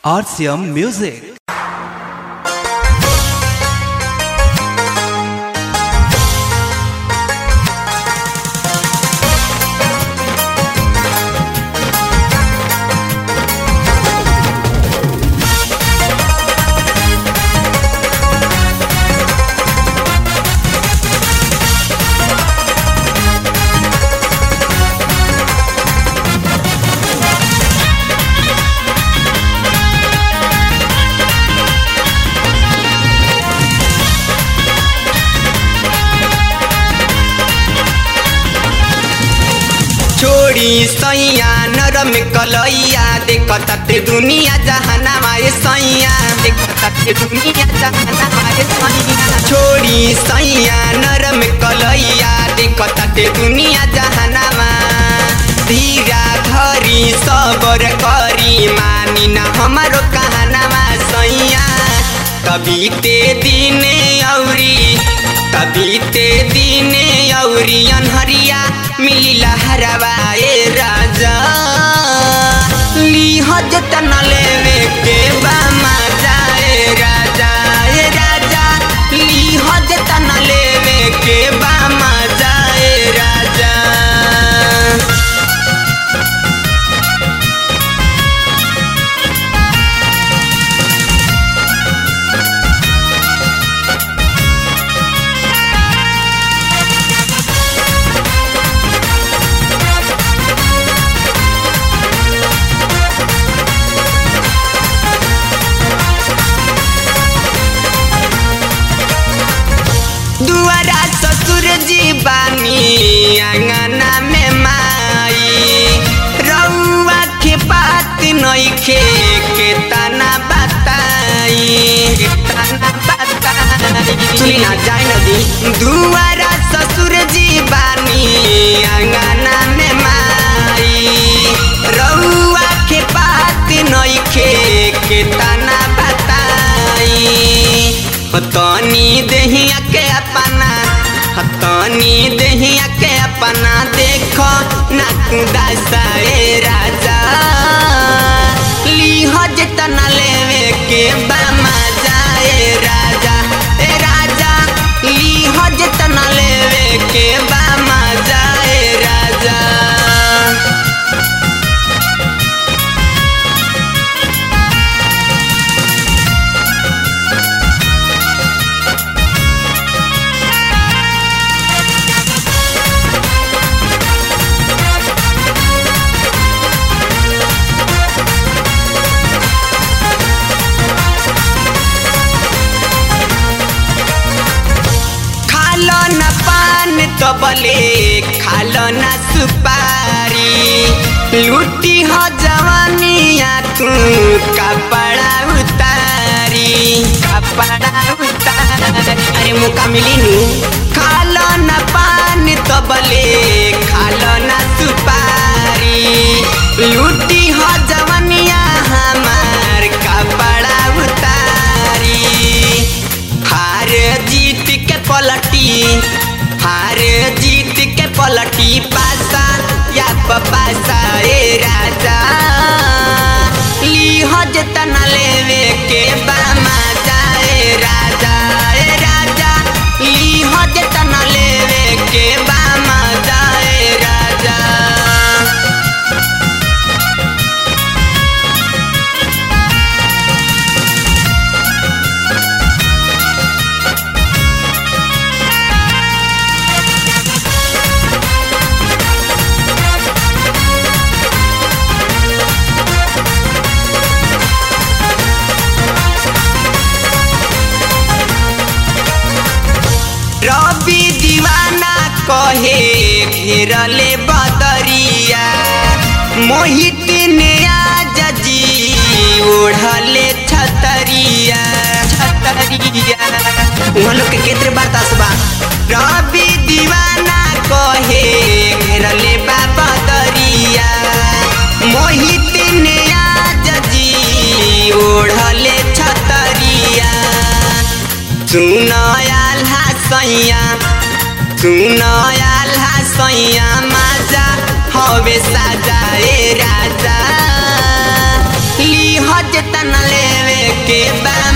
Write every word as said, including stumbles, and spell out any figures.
R C M Music. छोड़ी सैया नरम कलैया देखते दुनिया जहानामा सैया देखते दुनिया जहानामा सैया छोड़ी सैया नरम कलैया देखते दुनिया जहानामा धीरा धरी सबर करी मानी न हमारो कहनामा सैया तभी ते दिने औरी तभी ते दिने औरी अनहरिया मिली लहरवा ए राजा ली हजत न लेवे के बा मजा ए राजा ए राजा ली हजत न लेवे के बा मजा ए राजा दुआरा ससुर जी बानी आंगना में माई रउआ के बात नइखे के तना बताई के तना बताई सुनी ना जाए नदी दुआरा ससुर जी बानी आंगना में माई रउआ के बात नइखे के तना बताई तनी देहिया के अपना तनी देहिया के अपना देखो नाकुदासा ए राजा ली हजत न लेवे के बा मजा ए राजा ए राजा ली हजत न लेवे के बा मजा ए राजा तबले खालो ना सुपारी लूटी हो जवानिया तू कपड़ा उतारी कपड़ा उतारी अरे मुका मिली नू खालो ना पान तबले खालो ना सुपारी लूटी हो जवानिया हमार कपड़ा उतारी हार जीत के पलटी हार जीत के पलटी पासा या पासा ए राजा ली हजत न लेवे के बा मजा ए राजा ए राजा ली हजत न लेवे के बा मजा ए राजा रवि दीवाना कहे घेरले बदरिया मोहित ने आज जी ओढ़ले छतरिया छतरिया उन लोग के केतरे बतास बा रवि दीवाना कहे घेरले बदरिया मोहित ने आज जी ओढ़ले छतरिया सुनाया सैया सुनाया सैया मजा हवे साजा ए राजा। लीह जतना लेवे के बा